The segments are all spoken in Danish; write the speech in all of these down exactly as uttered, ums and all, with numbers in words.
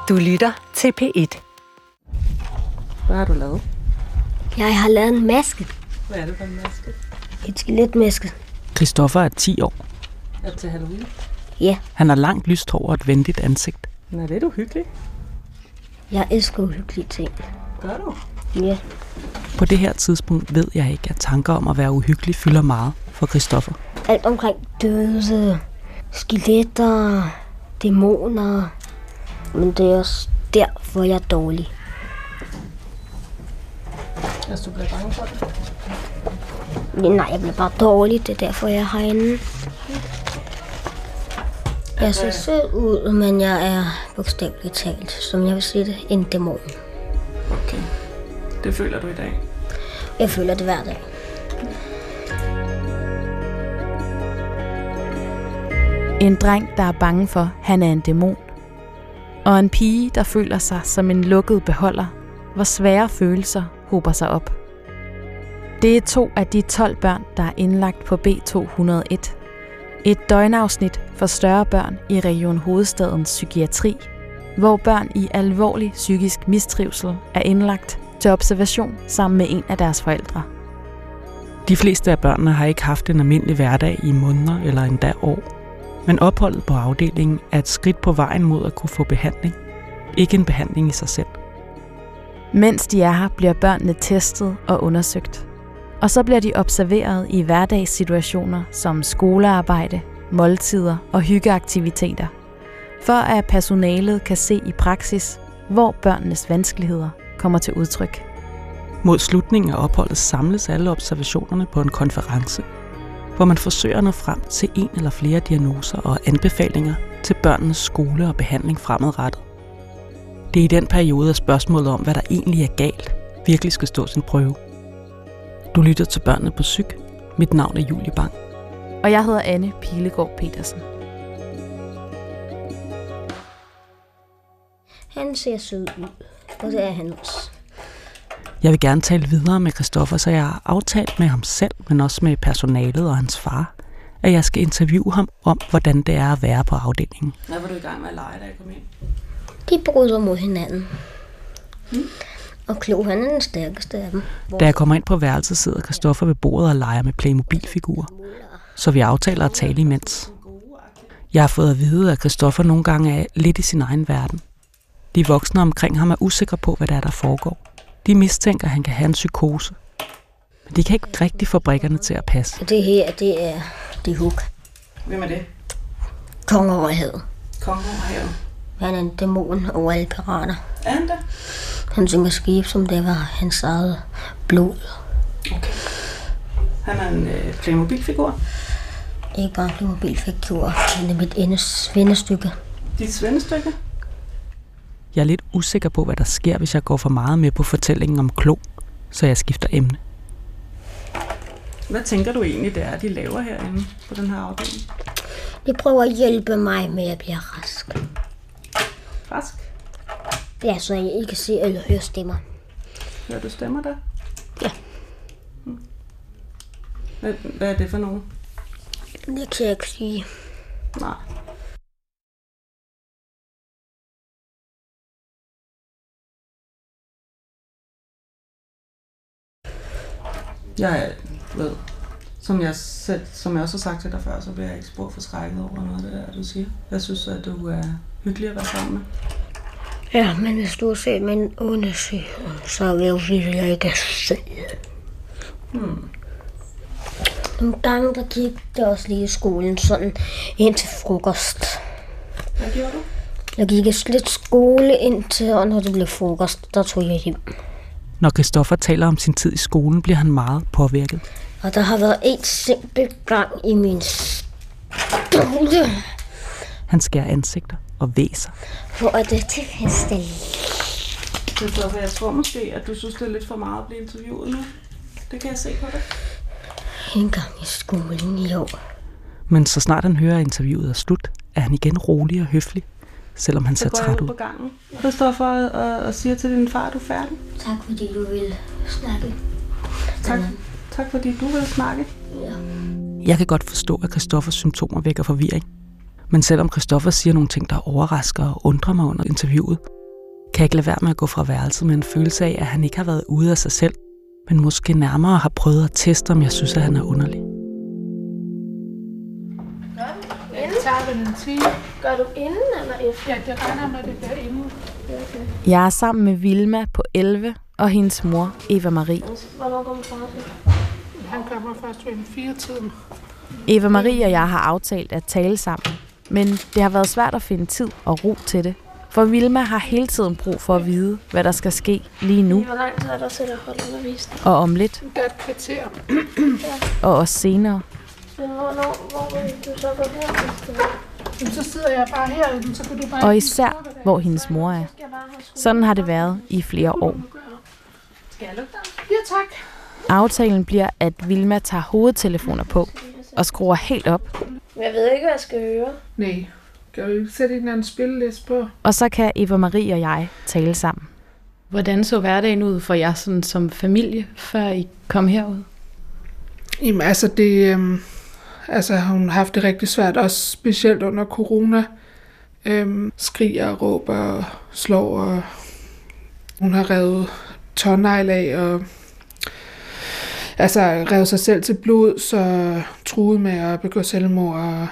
Du lytter til P et. Hvad har du lavet? Jeg har lavet en maske. Hvad er det for en maske? Et skeletmaske. Christoffer er ti år. Er det til Halloween? Ja. Han har langt lyst hår og et venligt ansigt. Nå, det er du hyggelig. Jeg elsker uhyggelige ting. Gør du? Ja. På det her tidspunkt ved jeg ikke, at tanker om at være uhyggelig fylder meget for Christoffer. Alt omkring døde, skeletter, dæmoner. Men det er også derfor, jeg er dårlig. Altså, du bliver bange for det? Nej, jeg bliver bare dårlig. Det er derfor, jeg er herinde. Jeg ser sød ud, men jeg er bogstaveligt talt, som jeg vil sige det, en dæmon. Okay. Det føler du i dag? Jeg føler det hver dag. En dreng, der er bange for, at han er en dæmon. Og en pige, der føler sig som en lukket beholder, hvor svære følelser hober sig op. Det er to af de tolv børn, der er indlagt på B to hundrede og et. Et døgnafsnit for større børn i Region Hovedstadens psykiatri, hvor børn i alvorlig psykisk mistrivsel er indlagt til observation sammen med en af deres forældre. De fleste af børnene har ikke haft en almindelig hverdag i måneder eller endda år. Men opholdet på afdelingen er et skridt på vejen mod at kunne få behandling. Ikke en behandling i sig selv. Mens de er her, bliver børnene testet og undersøgt. Og så bliver de observeret i hverdagssituationer som skolearbejde, måltider og hyggeaktiviteter. For at personalet kan se i praksis, hvor børnenes vanskeligheder kommer til udtryk. Mod slutningen af opholdet samles alle observationerne på en konference, hvor man forsøger at nå frem til en eller flere diagnoser og anbefalinger til børnenes skole og behandling fremadrettet. Det er i den periode, at spørgsmålet om, hvad der egentlig er galt, virkelig skal stå sin prøve. Du lytter til Børnene på Psyk. Mit navn er Julie Bang. Og jeg hedder Anne Pilegaard Petersen. Han ser sød ud, og det er han også. Jeg vil gerne tale videre med Christoffer, så jeg har aftalt med ham selv, men også med personalet og hans far, at jeg skal interviewe ham om, hvordan det er at være på afdelingen. Hvad var du i gang med at lege, da jeg kom ind? De bryder mod hinanden. Hmm? Og Klo, han er den stærkeste af dem. Da jeg kommer ind på værelset, sidder Christoffer ved bordet og leger med Playmobil-figurer, så vi aftaler at tale imens. Jeg har fået at vide, at Christoffer nogle gange er lidt i sin egen verden. De voksne omkring ham er usikre på, hvad der er, der foregår. De mistænker, at han kan have en psykose. Men de kan ikke rigtig få brikkerne til at passe. Det her, det er de Hook. Hvem er det? Konge over havet. Konge over havet. Han er en dæmon over alle pirater. Er han det? Han synger skib, som det var hans eget blod. Okay. Han er en øh, Playmobil-figur? Ikke bare en Playmobil-figur, men mit endes vennestykke. Dit svendestykke? Jeg er lidt usikker på, hvad der sker, hvis jeg går for meget med på fortællingen om Klo, så jeg skifter emne. Hvad tænker du egentlig, det er, de laver herinde på den her afdeling? De prøver at hjælpe mig med at blive rask. Rask? Ja, så jeg ikke kan se eller høre stemmer. Hører du stemmer der? Ja. Hmm. Hvad, hvad er det for nogen? Det kan jeg ikke sige. Nej. Jeg ved, som jeg, selv, som jeg også har sagt til dig før, så bliver jeg ikke spor forskrækket over noget af det der, du siger. Jeg synes, at du er hyggelig at være sammen med. Ja, men hvis du ser min onde side, så vil jeg sige, at jeg ikke er sød. Hmm. Nogle gange, der gik det også lige i skolen, sådan ind til frokost. Hvad gjorde du? Jeg gik lidt skole indtil, og når det blev frokost, der tog jeg hjem. Når Christoffer taler om sin tid i skolen, bliver han meget påvirket. Og der har været et simpelt gang i min stole. Han skærer ansigter og væser. Hvor er det til feste? Christoffer, jeg tror måske, at du synes, det er lidt for meget at blive interviewet nu. Det kan jeg se på dig. En gang i skolen i år. Men så snart han hører, at interviewet er slut, er han igen rolig og høflig, selvom han ser træt ud. Så går jeg ud på gangen, Christoffer, og, og siger til din far, at du er færdig. Tak fordi du vil snakke. Tak, tak fordi du vil snakke. Ja. Jeg kan godt forstå, at Christoffers symptomer vækker forvirring. Men selvom Christoffer siger nogle ting, der overrasker og undrer mig under interviewet, kan ikke lade være med at gå fra værelset med en følelse af, at han ikke har været ude af sig selv, men måske nærmere har prøvet at teste, om jeg synes, at han er underlig. Jeg tager vel en time. Gør du inden eller efter? Ja, det regner med, det bliver inden. Okay. Jeg er sammen med Vilma på elleve og hendes mor, Eva Marie. Hvornår kommer far til? Han kommer først ved en fire-tiden. Eva Marie og jeg har aftalt at tale sammen, men det har været svært at finde tid og ro til det. For Vilma har hele tiden brug for at vide, hvad der skal ske lige nu. Hvor lang tid er der til at holde undervisning? Og om lidt. Der er et kvarter. Og også senere. Men hvornår, hvor vil du så gå her? Så sidder jeg bare herinde, så kan du bare... Og især, hvor hendes mor er. Sådan har det været i flere år. Skal jeg lukke dig? Ja, tak. Aftalen bliver, at Vilma tager hovedtelefoner på og skruer helt op. Jeg ved ikke, hvad jeg skal høre. Nej. Kan du ikke sætte en eller anden spilleliste på? Og så kan Eva Marie og jeg tale sammen. Hvordan så hverdagen ud for jer sådan, som familie, før I kom herud? Jamen altså, det, øhm, altså hun har haft det rigtig svært, også specielt under corona. Øhm, skriger, råber, slår, og hun har revet tårnegle af, og altså revet sig selv til blod, så truet med at begå selvmord. Og,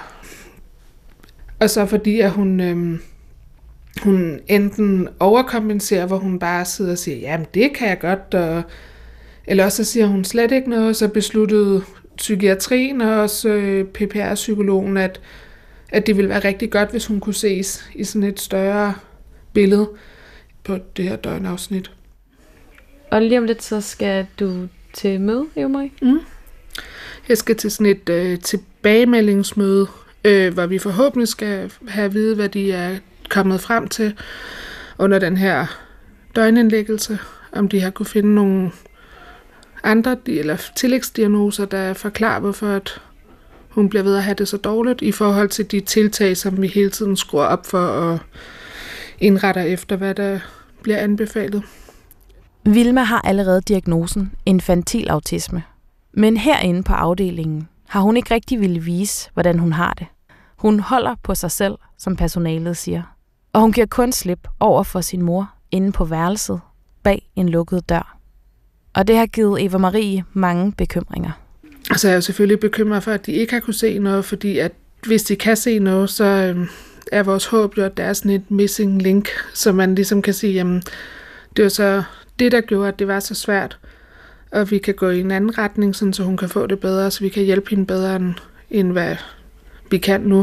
og så fordi, at hun, øhm, hun enten overkompenserer, hvor hun bare sidder og siger, jamen det kan jeg godt, og, eller også så siger hun slet ikke noget, så besluttede psykiatrien og også øh, P P R-psykologen, at, at det ville være rigtig godt, hvis hun kunne ses i sådan et større billede på det her døgnafsnit. Og lige om lidt, så skal du til møde, Eva Marie? Mm. Jeg skal til sådan et øh, tilbagemeldingsmøde, øh, hvor vi forhåbentlig skal have at vide, hvad de er kommet frem til under den her døgnindlæggelse. Om de har kunne finde nogle andre eller tillægsdiagnoser, der forklarer, hvorfor at hun bliver ved at have det så dårligt i forhold til de tiltag, som vi hele tiden skruer op for og indretter efter, hvad der bliver anbefalet. Vilma har allerede diagnosen infantil autisme. Men herinde på afdelingen har hun ikke rigtig ville vise, hvordan hun har det. Hun holder på sig selv, som personalet siger. Og hun giver kun slip over for sin mor inde på værelset bag en lukket dør. Og det har givet Eva Marie mange bekymringer. Altså jeg er jo selvfølgelig bekymret for, at de ikke har kunne se noget, fordi at hvis de kan se noget, så øh, er vores håb jo, at der er sådan et missing link, så man ligesom kan sige, jamen det var så det, der gjorde, at det var så svært, og vi kan gå i en anden retning, sådan, så hun kan få det bedre, så vi kan hjælpe hende bedre, end, end hvad vi kan nu.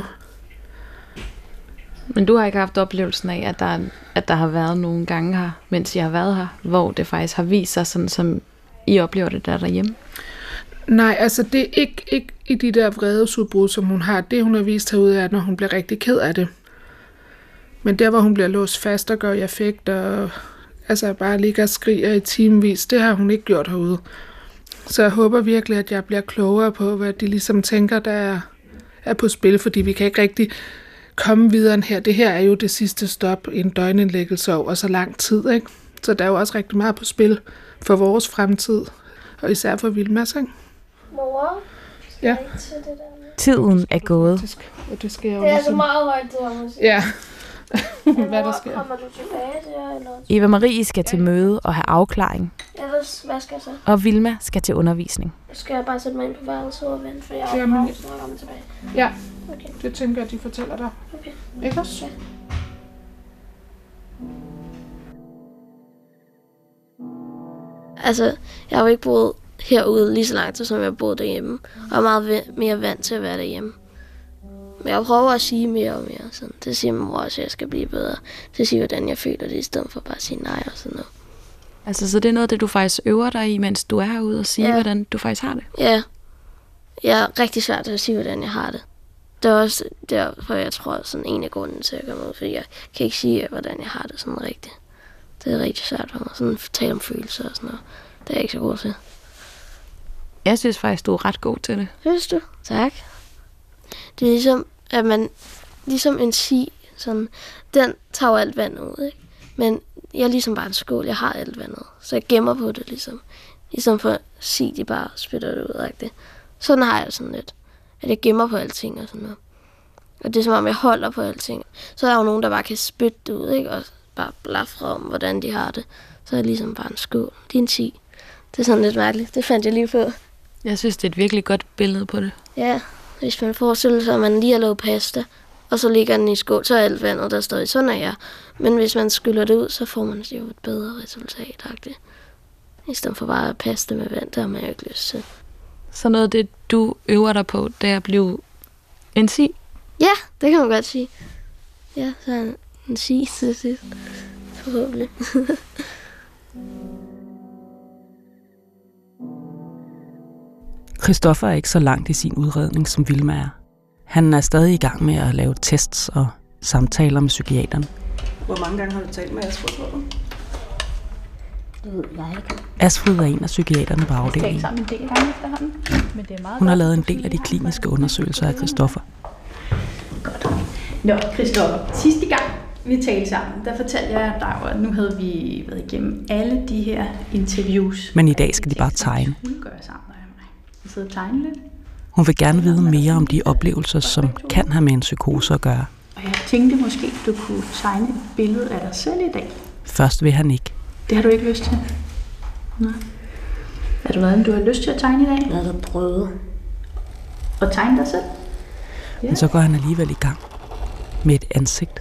Men du har ikke haft oplevelsen af, at der, at der har været nogle gange her, mens jeg har været her, hvor det faktisk har vist sig, sådan som I oplever det der derhjemme? Nej, altså det er ikke, ikke i de der vredesudbrud, som hun har. Det, hun har vist herude, er, når hun bliver rigtig ked af det. Men der, hvor hun bliver låst fast og gør i affekt, og altså bare ligger og skriger i timevis, det har hun ikke gjort herude. Så jeg håber virkelig, at jeg bliver klogere på, hvad de ligesom tænker, der er, er på spil, fordi vi kan ikke rigtig komme videre end her. Det her er jo det sidste stop i en døgnindlæggelse over så lang tid, ikke? Så der er jo også rigtig meget på spil for vores fremtid, og især for Vilmas, ikke? Mor, skal ja. ikke til det der? Tiden er gået. Og det skal jeg Det er også. så meget højt, det her musik. Ja. Hvad der sker? Kommer du tilbage der, eller? Eva Marie skal til møde og have afklaring. Ellers, hvad skal jeg så? Og Vilma skal til undervisning. Skal jeg bare sætte mig ind på værelset og vente, for jeg er Jamen, pause, når jeg kommer tilbage? Ja, Okay. det tænker jeg, de fortæller dig. Okay. Ikke også? Ja. Altså, jeg har jo ikke boet herude lige så lang tid, som jeg har boet derhjemme. Og jeg er meget mere vant til at være derhjemme. Men jeg prøver at sige mere og mere. Sådan. Det siger min mor også, at jeg skal blive bedre. Det siger, hvordan jeg føler det, i stedet for bare at sige nej og sådan noget. Altså, så det er noget, det du faktisk øver dig i, mens du er herude og siger, Ja. hvordan du faktisk har det? Ja. Jeg er rigtig svært til at sige, hvordan jeg har det. Det er også derfor, jeg tror, sådan en af grunden til at komme ud, fordi jeg kan ikke sige, hvordan jeg har det sådan rigtigt. Det er rigtig svært for mig, sådan at tale om følelser og sådan noget. Det er jeg ikke så god til. Jeg synes faktisk, du er ret god til det. Synes du? Tak. Det er ligesom, at man, ligesom en si, sådan, den tager jo alt vandet ud, ikke? Men jeg er ligesom bare en skål, jeg har alt vandet, så jeg gemmer på det ligesom. Ligesom for at si, de bare spytter det ud, ikke? Sådan har jeg sådan lidt, at jeg gemmer på alting og sådan noget. Og det er som om, jeg holder på alting. Så er der jo nogen, der bare kan spytte det ud, ikke? Og bare blafrer om, hvordan de har det. Så er det ligesom bare en skål. Det er en ti. Det er sådan lidt mærkeligt. Det fandt jeg lige på. Jeg synes, det er et virkelig godt billede på det. Ja, hvis man forestiller sig, at man lige har lavet pasta, og så ligger den i skål, så er alt vandet, der står i. Sådan er jeg. Men hvis man skyller det ud, så får man jo et bedre resultat. I stedet for bare pasta med vand, der har man jo ikke lyst til. Så noget af det, du øver dig på, det er at blive en si? Ja, det kan man godt sige. Ja, så er en, en si til sidst. Forhåbentlig. Christoffer er ikke så langt i sin udredning, som Vilma er. Han er stadig i gang med at lave tests og samtaler med psykiateren. Hvor mange gange har du talt med Asfrid, tror du? Det ved jeg ikke. Asfrid er en af psykiaterne på afdelingen. Hun har lavet en del af de kliniske undersøgelser af Christoffer. Godt. Nå, Christoffer, sidste gang vi talte sammen, der fortalte jeg dig, at nu havde vi været igennem alle de her interviews. Men i dag skal de bare tegne. Jeg sidder og tegne lidt. Hun vil gerne vide mere om de oplevelser, som kan have med en psykose at gøre. Og jeg tænkte måske, du kunne tegne et billede af dig selv i dag. Først vil han ikke. Det har du ikke lyst til? Nej. Er der noget, du har lyst til at tegne i dag? Jeg har da prøvet. At tegne dig selv? Ja. Men så går han alligevel i gang med et ansigt.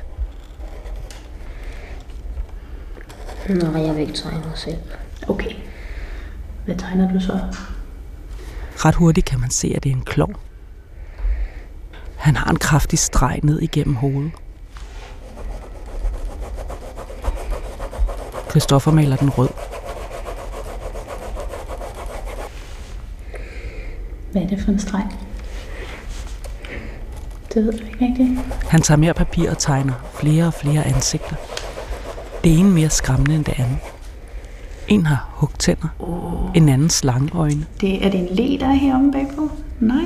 Nej, jeg vil ikke tegne mig selv. Okay. Hvad tegner du så? Ret hurtigt kan man se, at det er en klovn. Han har en kraftig streg ned igennem hovedet. Christoffer maler den rød. Hvad er det for en streg? Det ved du ikke rigtigt. Han tager mere papir og tegner flere og flere ansigter. Det ene mere skræmmende end det andet. En har hugtænder, oh. En anden slangeøjne. Det, er det en le, der er heromme bagpå? Nej.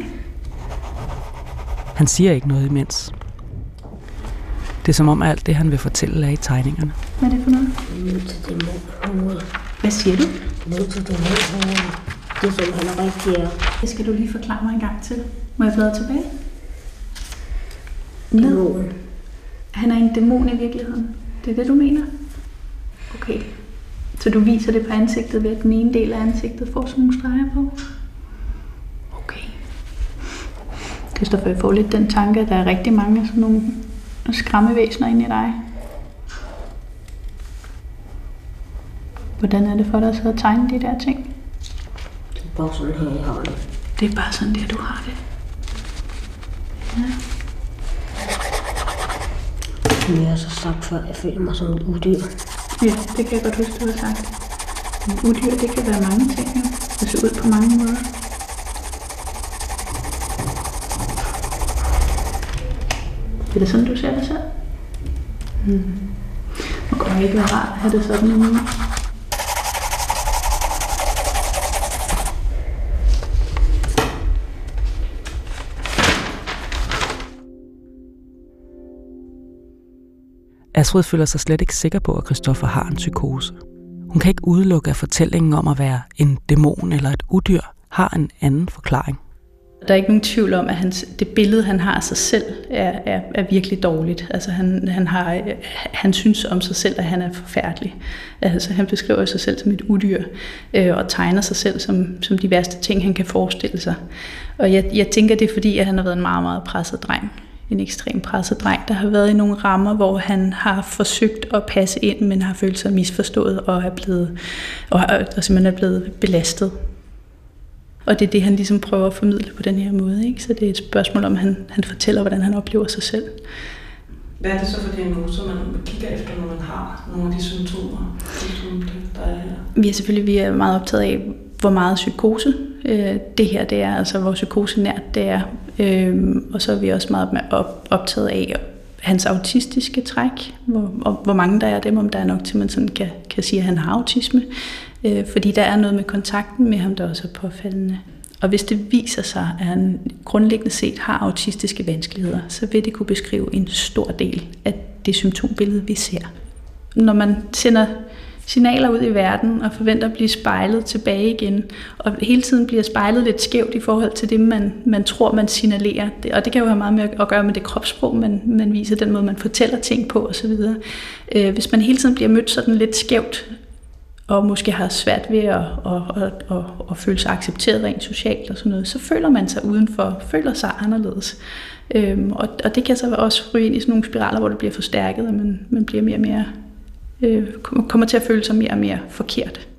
Han siger ikke noget imens. Det er som om alt det, han vil fortælle, er i tegningerne. Hvad er det for noget? Ned til dæmonhovedet. Hvad siger du? Ned til dæmonhovedet. Det er simpelthen rigtigt, ja. Det skal du lige forklare mig en gang til. Må jeg bladre tilbage? Dæmon. Han er en dæmon i virkeligheden. Det er det, du mener? Okay. Så du viser det på ansigtet ved, at den ene del af ansigtet får sådan nogle streger på? Okay. Christoffer, jeg får lidt den tanke, at der er rigtig mange sådan nogle skræmmevæsener inde i dig. Hvordan er det for dig så at tegne de der ting? Det er bare sådan her, jeg har det. Det er bare sådan der, du har det. Ja. Som jeg har så sagt før, jeg føler mig som et udyr. Ja, det kan jeg godt huske, du har sagt. En udyr, det kan være mange ting, jo. Det ser ud på mange måder. Er det sådan, du ser det selv? Hmm. Det kunne ikke være rart at have det sådan endnu. Asfrid føler sig slet ikke sikker på, at Christoffer har en psykose. Hun kan ikke udelukke, at fortællingen om at være en dæmon eller et udyr har en anden forklaring. Der er ikke nogen tvivl om, at hans, det billede, han har af sig selv, er, er, er virkelig dårligt. Altså, han, han, har, han synes om sig selv, at han er forfærdelig. Altså, han beskriver sig selv som et udyr, øh, og tegner sig selv som, som de værste ting, han kan forestille sig. Og jeg, jeg tænker, det er fordi, at han har været en meget, meget presset dreng. En ekstrem presset dreng, der har været i nogle rammer, hvor han har forsøgt at passe ind, men har følt sig misforstået og er blevet, og, og simpelthen er blevet belastet. Og det er det, han ligesom prøver at formidle på den her måde. Ikke? Så det er et spørgsmål om, han, han fortæller, hvordan han oplever sig selv. Hvad er det så for diagnoser, man kigger efter, når man har nogle af de symptomer, der er her? Vi er selvfølgelig vi er meget optaget af, hvor meget psykose øh, det her det er, altså hvor psykosenært det er. Øh, og så er vi også meget optaget af hans autistiske træk, hvor, og hvor mange der er dem, om der er nok til, man sådan kan, kan sige, at han har autisme. Øh, fordi der er noget med kontakten med ham, der også er påfaldende. Og hvis det viser sig, at han grundlæggende set har autistiske vanskeligheder, så vil det kunne beskrive en stor del af det symptombillede, vi ser. Når man sender signaler ud i verden og forventer at blive spejlet tilbage igen. Og hele tiden bliver spejlet lidt skævt i forhold til det, man, man tror, man signalerer. Og det kan jo have meget med at gøre med det kropssprog, man, man viser, den måde, man fortæller ting på osv. Hvis man hele tiden bliver mødt sådan lidt skævt, og måske har svært ved at, at, at, at, at føle sig accepteret rent socialt og sådan noget, så føler man sig udenfor, føler sig anderledes. Øhm, og, og det kan så også ryge ind i sådan nogle spiraler, hvor det bliver forstærket, og man, man bliver mere og mere, øh, kommer til at føle sig mere og mere forkert.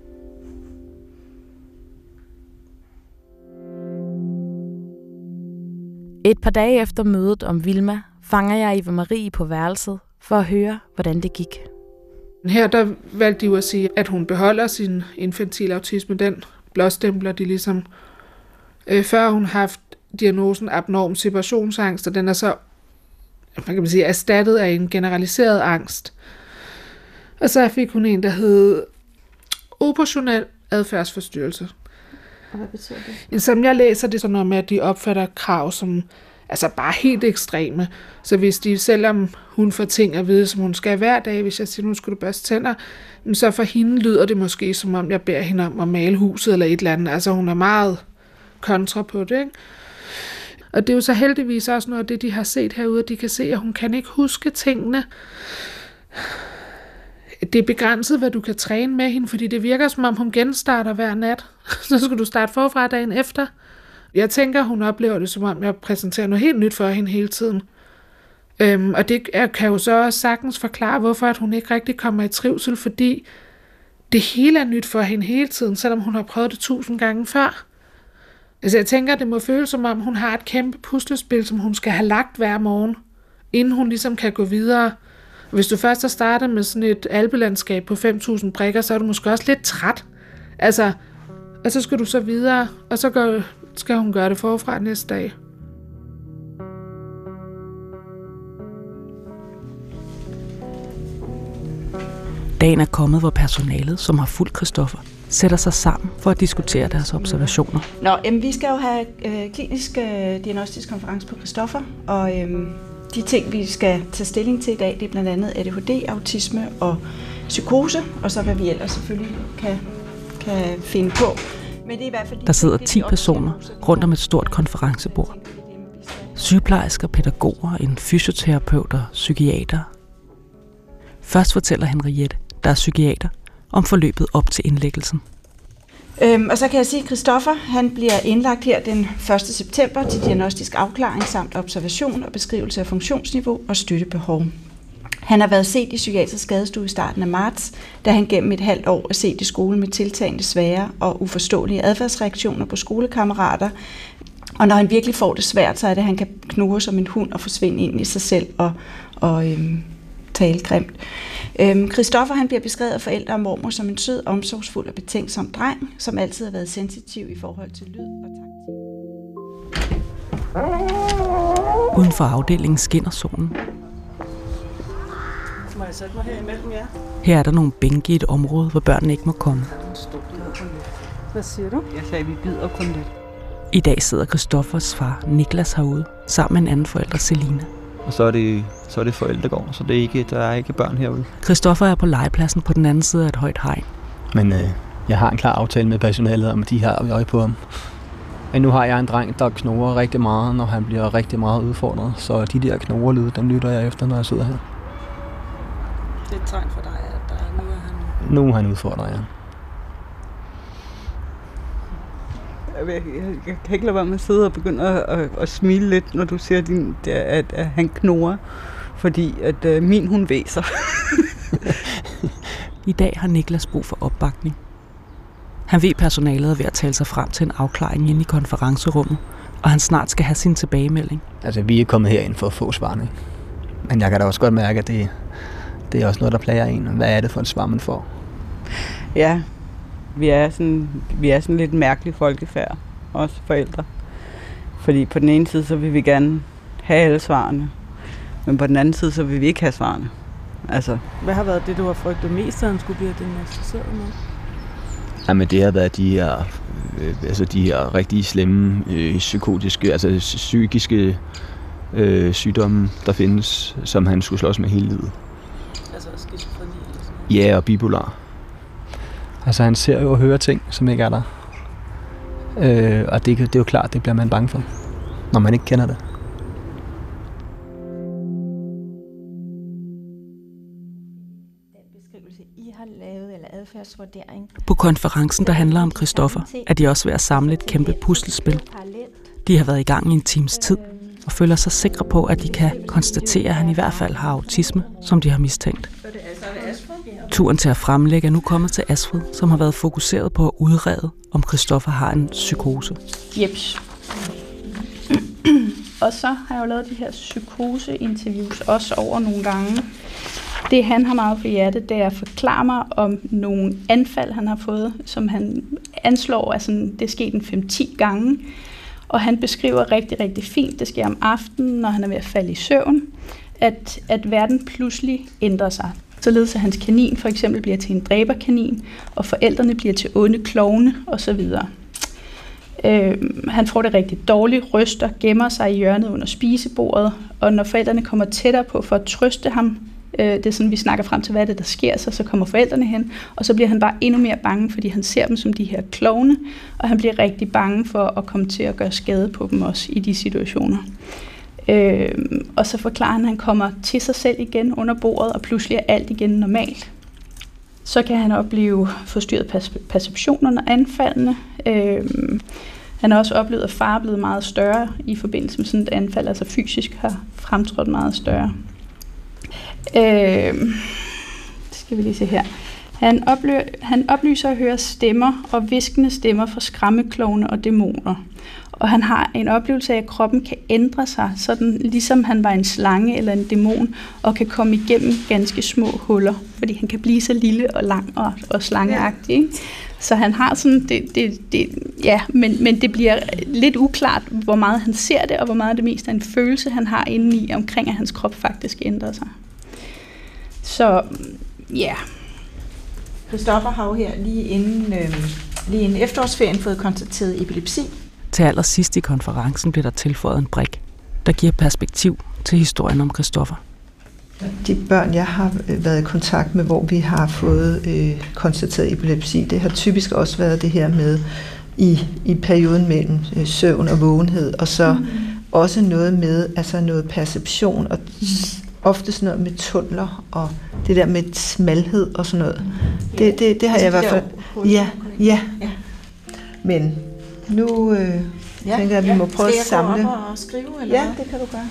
Et par dage efter mødet om Vilma, fanger jeg Eva Marie på værelset for at høre, hvordan det gik. Her der valgte de jo at sige, at hun beholder sin infantile autisme. Den blåstempler de ligesom. Øh, før hun har haft diagnosen abnorm separationsangst, og den er så, man kan sige, erstattet af en generaliseret angst. Og så fik hun en, der hed operationel adfærdsforstyrrelse. Og hvad betyder det? Som jeg læser, det er sådan noget med, at de opfatter krav som altså bare helt ekstreme. Så hvis de, selvom hun får ting at vide, som hun skal hver dag, hvis jeg siger, nu skal du børste tænder, så for hende lyder det måske, som om jeg beder hende om at male huset eller et eller andet. Altså hun er meget kontra på det, ikke? Og det er jo så heldigvis også noget af det, de har set herude, at de kan se, at hun kan ikke huske tingene. Det er begrænset, hvad du kan træne med hende, fordi det virker, som om hun genstarter hver nat. Så skal du starte forfra dagen efter. Jeg tænker, hun oplever det, som om jeg præsenterer noget helt nyt for hende hele tiden. Øhm, og det kan jo så også sagtens forklare, hvorfor at hun ikke rigtig kommer i trivsel, fordi det hele er nyt for hende hele tiden, selvom hun har prøvet det tusind gange før. Altså jeg tænker, det må føles som om, hun har et kæmpe puslespil, som hun skal have lagt hver morgen, inden hun ligesom kan gå videre. Hvis du først har startet med sådan et alpelandskab på fem tusind brikker, så er du måske også lidt træt. Altså, og så skal du så videre, og så gør, skal hun gøre det forfra næste dag. Dagen er kommet, hvor personalet, som har fulgt Christoffer, sætter sig sammen for at diskutere deres observationer. Nå, jamen, vi skal jo have øh, klinisk øh, diagnostisk konference på Christoffer, og øh, de ting, vi skal tage stilling til i dag, det er blandt andet A D H D, autisme og psykose, og så hvad vi ellers selvfølgelig kan, kan finde på. Men det er i hvert fald de Der sidder ting, ti personer rundt om et stort konferencebord. Sygeplejersker, pædagoger, en fysioterapeut og psykiater. Først fortæller Henriette, der er psykiater, om forløbet op til indlæggelsen. Øhm, og så kan jeg sige, at Christoffer han bliver indlagt her den første september til diagnostisk afklaring samt observation og beskrivelse af funktionsniveau og støttebehov. Han har været set i psykiatrisk skadestue i starten af marts, da han gennem et halvt år er set i skole med tiltagende svære og uforståelige adfærdsreaktioner på skolekammerater. Og når han virkelig får det svært, så er det, at han kan knurre som en hund og forsvinde ind i sig selv og, og øhm, tale grimt. Øhm, Christoffer han bliver beskrevet af forældre og mormor som en sød, omsorgsfuld og betænksom dreng, som altid har været sensitiv i forhold til lyd og taktik. Uden for afdelingen skinner solen. Må jeg sætte mig her imellem jer? Her er der nogle bænke i et område, hvor børnene ikke må komme. Hvad siger du? Jeg sagde, vi bider kun lidt. I dag sidder Christoffers far, Niklas, herude, sammen med en anden forælder, Selina. Og så er det, så er det forældregård, så det er ikke, der er ikke børn herude. Christoffer er på legepladsen på den anden side af et højt hegn. Men øh, jeg har en klar aftale med personalet om, at de har øje på ham. Men nu har jeg en dreng, der knurrer rigtig meget, når han bliver rigtig meget udfordret. Så de der knurrelyde, dem lytter jeg efter, når jeg sidder her. Det er et tegn for dig, at der, nu er han... Nu er han udfordret, ja. Jeg, jeg, jeg kan ikke lade være med at sidde og begynde at, at, at smile lidt, når du siger, din, at, at han knurrer. Fordi at uh, min hund væser. I dag har Niklas brug for opbakning. Han ved, personalet er ved at tale sig frem til en afklaring inde i konferencerummet, og han snart skal have sin tilbagemelding. Altså, vi er kommet herind for at få svarene. Men jeg kan da også godt mærke, at det, det er også noget, der plager en. Hvad er det for et svar, man får? Ja, vi er sådan, vi er sådan lidt mærkelig folkefærd, også forældre. Fordi på den ene side, så vil vi gerne have alle svarene, men på den anden side, så vil vi ikke have svarene. Altså. Hvad har været det, du har frygtet mest, at han skulle blive diagnosticeret med? Jamen, det har været de her, øh, altså de her rigtig slemme øh, psykotiske, altså psykiske øh, sygdomme, der findes, som han skulle slås med hele livet. Altså skizofreni eller sådan noget? Ja, og bipolar. Altså han ser jo og hører ting, som ikke er der. Øh, og det, det er jo klart, det bliver man bange for, når man ikke kender det. På konferencen, der handler om Christoffer, er de også ved at samle et kæmpe puslespil. De har været i gang i en times tid og føler sig sikre på, at de kan konstatere, at han i hvert fald har autisme, som de har mistænkt. Turen til at fremlægge er nu kommet til Astrid, som har været fokuseret på at udrede, om Christoffer har en psykose. Jeps. Og så har jeg jo lavet de her psykoseinterviews også over nogle gange. Det han har meget på hjertet, det er at forklare mig om nogle anfald, han har fået, som han anslår, altså det er sket en fem til ti gange. Og han beskriver rigtig, rigtig fint, det sker om aftenen, når han er ved at falde i søvn, at, at verden pludselig ændrer sig. Således at hans kanin for eksempel bliver til en dræberkanin, og forældrene bliver til onde klovne osv. Øh, han får det rigtig dårligt, ryster, gemmer sig i hjørnet under spisebordet, og når forældrene kommer tættere på for at trøste ham, øh, det er sådan, vi snakker frem til, hvad det der sker, så, så kommer forældrene hen, og så bliver han bare endnu mere bange, fordi han ser dem som de her klovne, og han bliver rigtig bange for at komme til at gøre skade på dem også i de situationer. Øh, og så forklarer han, at han kommer til sig selv igen under bordet, og pludselig er alt igen normalt. Så kan han opleve forstyrret perception under anfaldene. Øh, han har også oplevet, at far er blevet meget større i forbindelse med sådan et anfald, altså fysisk har fremtrådt meget større. Øh, skal vi lige se her. Han, oplø- han oplyser at høre stemmer og hviskende stemmer fra skræmmeklovne og dæmoner. Og han har en oplevelse af, at kroppen kan ændre sig, sådan ligesom han var en slange eller en dæmon, og kan komme igennem ganske små huller, fordi han kan blive så lille og lang og, og slangeagtig. Ikke? Så han har sådan, det, det, det, ja, men, men det bliver lidt uklart, hvor meget han ser det, og hvor meget det mest er en følelse, han har indeni omkring, at hans krop faktisk ændrer sig. Så, ja. Christoffer har jo her lige inden, øh, lige inden efterårsferien fået konstateret epilepsi. Til allersidst i konferencen bliver der tilføjet en brik, der giver perspektiv til historien om Christoffer. De børn, jeg har været i kontakt med, hvor vi har fået øh, konstateret epilepsi, det har typisk også været det her med i, i perioden mellem øh, søvn og vågenhed, og så mm. også noget med altså noget perception, og mm. ofte sådan noget med tunneler, og det der med smalhed og sådan noget. Mm. Det, det, det har altså jeg i hvert fald... Ja, ja. ja. Men nu øh, ja, tænker jeg, at vi ja. må prøve at samle. Skal jeg gå op og skrive? Eller ja, hvad? det kan du gøre.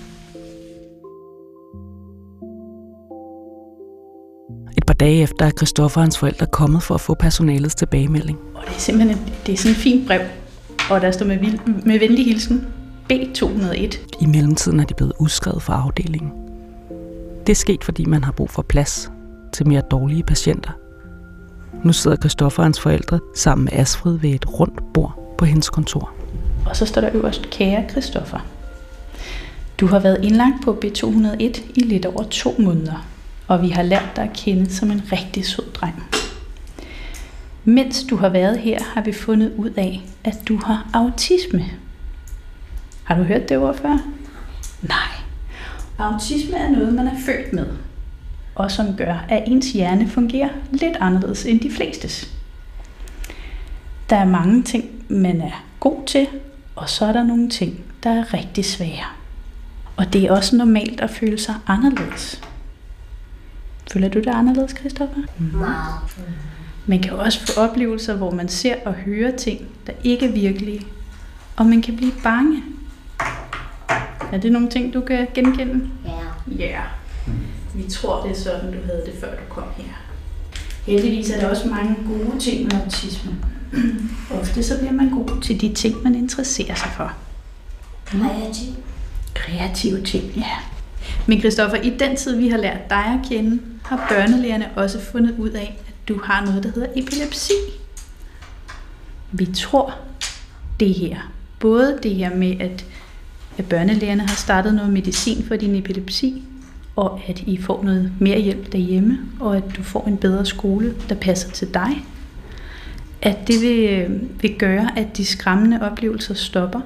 Et par dage efter er Christoffer og hans forældre kommet for at få personalets tilbagemelding. Og det er simpelthen det er sådan et fint brev, og der står med, med venlig hilsen B to nul et. I mellemtiden er de blevet udskrevet fra afdelingen. Det er sket, fordi man har brug for plads til mere dårlige patienter. Nu sidder Christoffer og hans forældre sammen med Astrid ved et rundt bord på hendes kontor. Og så står der øverst, kære Christoffer. Du har været indlagt på B to nul et i lidt over to måneder, og vi har lært dig at kende som en rigtig sød dreng. Mens du har været her, har vi fundet ud af, at du har autisme. Har du hørt det ord før? Nej. Autisme er noget, man er født med, og som gør, at ens hjerne fungerer lidt anderledes end de flestes. Der er mange ting, man er god til, og så er der nogle ting, der er rigtig svære. Og det er også normalt at føle sig anderledes. Føler du dig anderledes, Christoffer? Meget. Man kan også få oplevelser, hvor man ser og hører ting, der ikke er virkelige, og man kan blive bange. Er det nogle ting, du kan genkende? Ja. Ja. Yeah. Vi tror, det er sådan, du havde det, før du kom her. Heldigvis er der også mange gode ting med autisme. Ofte så bliver man god til de ting, man interesserer sig for. Kreativ. Kreative ting, ja. Men Christoffer, i den tid, vi har lært dig at kende, har børnelægerne også fundet ud af, at du har noget, der hedder epilepsi. Vi tror det her. Både det her med, at, at børnelægerne har startet noget medicin for din epilepsi, og at I får noget mere hjælp derhjemme, og at du får en bedre skole, der passer til dig. At det vil, vil gøre, at de skræmmende oplevelser stopper,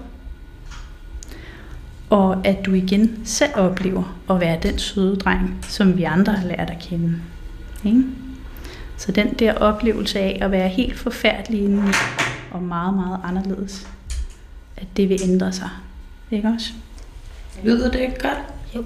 og at du igen selv oplever at være den søde dreng, som vi andre har lært at kende. Ikke? Så den der oplevelse af at være helt forfærdelig indeni, og meget, meget anderledes, at det vil ændre sig. Ikke også? Lyder det ikke godt? Jo.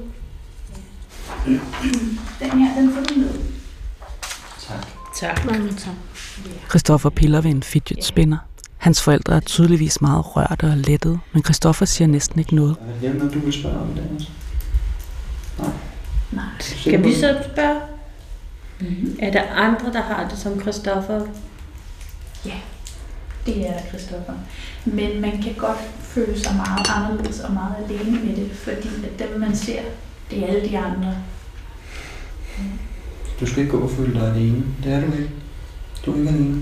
Den her, den får du ned. Tak. Tak. Mange tak. Christoffer piller ved en fidget spinner. Hans forældre er tydeligvis meget rørte og lettede, men Christoffer siger næsten ikke noget. Er det noget, du vil spørge om det også? Nej. Nej. Skal vi så spørge? Mm-hmm. Er der andre, der har det som Christoffer? Ja, det er der, Christoffer. Men man kan godt føle sig meget anderledes og meget alene med det, fordi at dem, man ser, det er alle de andre. Du skal ikke gå og føle dig alene. Det er du ikke. Du er ikke alene.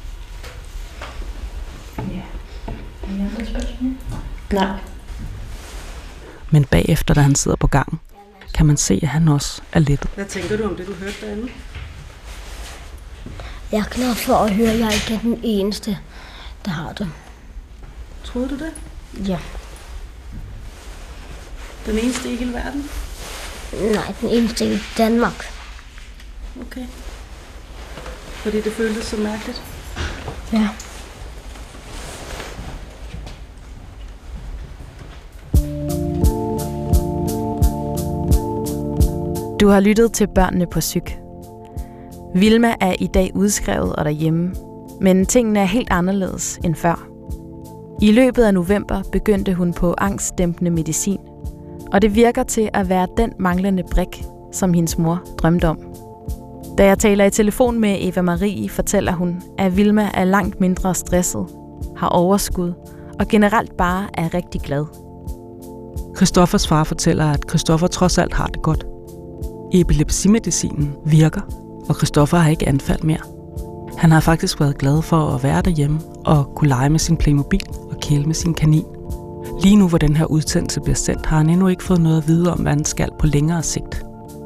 Ja. Er I andre spørgsmål? Nej. Men bagefter, da han sidder på gangen, kan man se, at han også er lettet. Hvad tænker du om det, du hørte derinde? Jeg er glad for at høre, at jeg ikke er den eneste, der har det. Troede du det? Ja. Den eneste i hele verden? Nej, den eneste i Danmark. Okay. Fordi det føltes så mærkeligt? Ja. Du har lyttet til Børnene på Psyk. Vilma er i dag udskrevet og derhjemme, men tingene er helt anderledes end før. I løbet af november begyndte hun på angstdæmpende medicin, og det virker til at være den manglende brik, som hendes mor drømte om. Da jeg taler i telefon med Eva Marie, fortæller hun, at Vilma er langt mindre stresset, har overskud og generelt bare er rigtig glad. Christoffers far fortæller, at Christoffer trods alt har det godt. Epilepsimedicinen virker, og Christoffer har ikke anfald mere. Han har faktisk været glad for at være derhjemme og kunne lege med sin Playmobil og kæle med sin kanin. Lige nu, hvor den her udsendelse bliver sendt, har han endnu ikke fået noget at vide om, hvad han skal på længere sigt.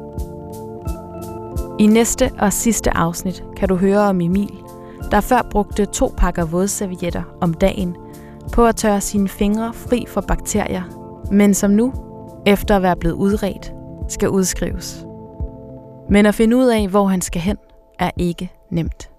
I næste og sidste afsnit kan du høre om Emil, der før brugte to pakker vådservietter om dagen på at tørre sine fingre fri for bakterier, men som nu, efter at være blevet udredt, skal udskrives. Men at finde ud af, hvor han skal hen, er ikke nemt.